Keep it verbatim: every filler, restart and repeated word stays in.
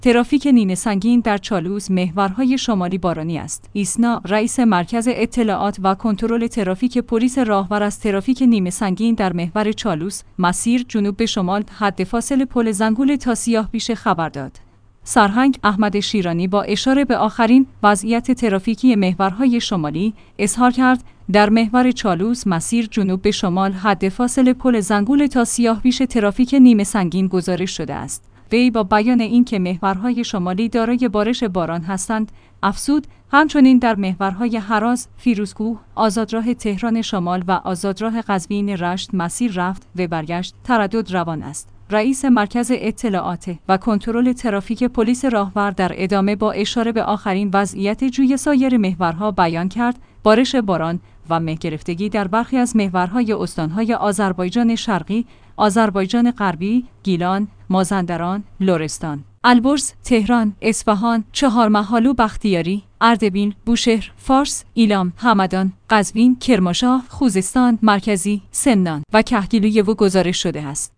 ترافیک نیمه سنگین در چالوس محورهای شمالی بارانی است. ایسنا، رئیس مرکز اطلاعات و کنترل ترافیک پلیس راهور از ترافیک نیمه سنگین در محور چالوس، مسیر جنوب به شمال حد فاصل پل زنگول تا سیاه‌پیشه خبر داد. سرهنگ احمد شیرانی با اشاره به آخرین وضعیت ترافیکی محورهای شمالی اظهار کرد در محور چالوس مسیر جنوب به شمال حد فاصل پل زنگول تا سیاه‌پیشه ترافیک نیمه سنگین گزارش شده است. وی با بیان اینکه محورهای شمالی دارای بارش باران هستند، افزود همچنین در محورهای هراز، فیروزکوه، آزادراه تهران شمال و آزادراه قزوین رشت مسیر رفت و برگشت تردد روان است. رئیس مرکز اطلاعات و کنترل ترافیک پلیس راهور در ادامه با اشاره به آخرین وضعیت جوی سایر محورها بیان کرد بارش باران و مه گرفتگی در برخی از محورهای استانهای آذربایجان شرقی، آذربایجان غربی، گیلان، مازندران، لرستان، البرز، تهران، اصفهان، چهارمحال و بختیاری، اردبیل، بوشهر، فارس، ایلام، همدان، قزوین، کرمانشاه، خوزستان، مرکزی، سمنان و کهگیلویه و گزارش شده است.